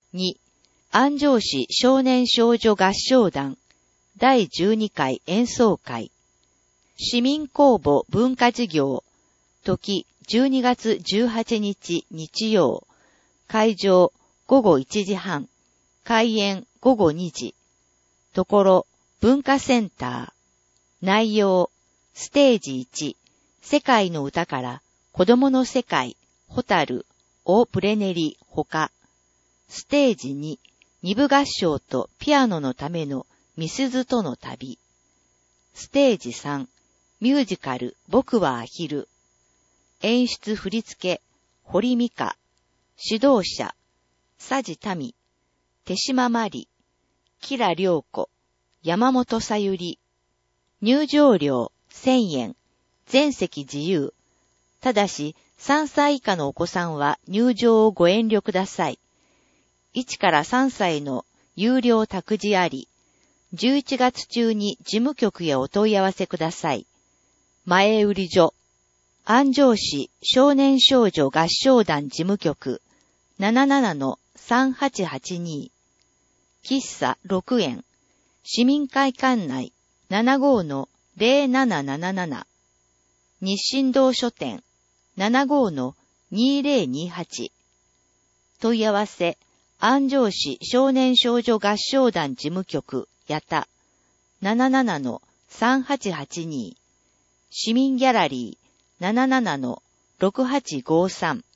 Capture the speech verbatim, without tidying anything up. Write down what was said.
に、安城市少年少女合唱団だいじゅうにかい演奏会。市民公募文化事業。時じゅうにがつじゅうはちにち日曜。会場ごごいちじはん。開演ごごにじ。ところ文化センター。内容ステージいち。世界の歌から子供の世界、ホタル、オプレネリ、ほか。ステージに。二部合唱とピアノのためのみすずとの旅。ステージさん、ミュージカル僕はアヒル。演出振り付け、堀美香。指導者、佐治民。手島まり。吉良良子。山本さゆり。入場料せんえん。全席自由。ただしさんさい以下のお子さんは入場をご遠慮ください。いちからさんさいの有料託児あり。じゅういちがつ中に事務局へお問い合わせください。前売り所。安城市少年少女合唱団事務局 ななななのさんはちはちに。喫茶ろくえん。市民会館内 ななごのぜろなななななな。日進堂書店 ななごのにぜろにはち。問い合わせ安城市少年少女合唱団事務局やた ななななのさんはちはちに。市民ギャラリー ななななのろくはちごさん。